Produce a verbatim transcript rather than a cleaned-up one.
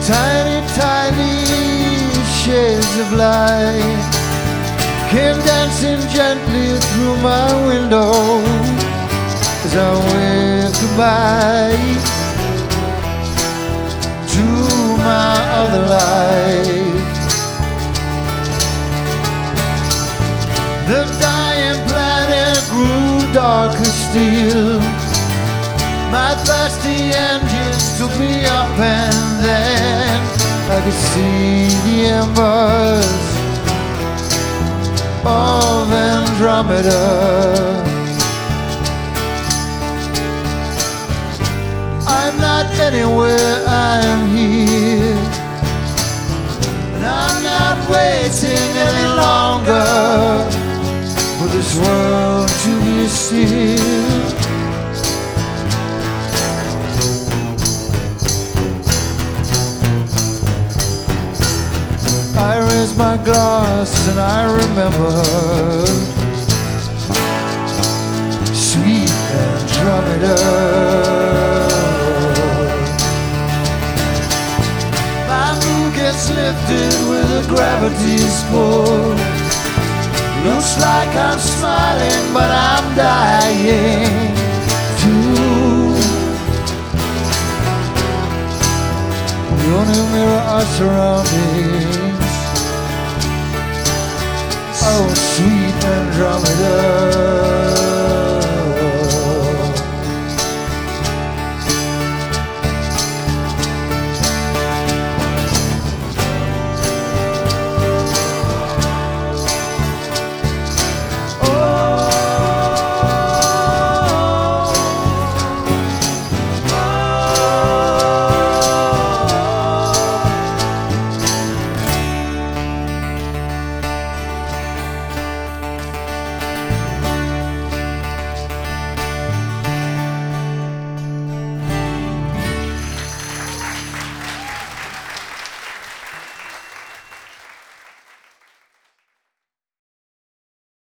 Tiny, tiny shades of light came dancing gently through my window as I waved goodbye to my other life. The dying planet grew darker still. My thirsty engines took me up, and then I could see the embers of Andromeda. I'm not anywhere, I'm here, and I'm not waiting any longer for this world to be still. I raised my glass and I remember sweet Andromeda. My mood gets lifted with a gravity's pull. Looks like I'm smiling, but I'm dying too. We only mirror our surroundings. Oh, sweet Andromeda.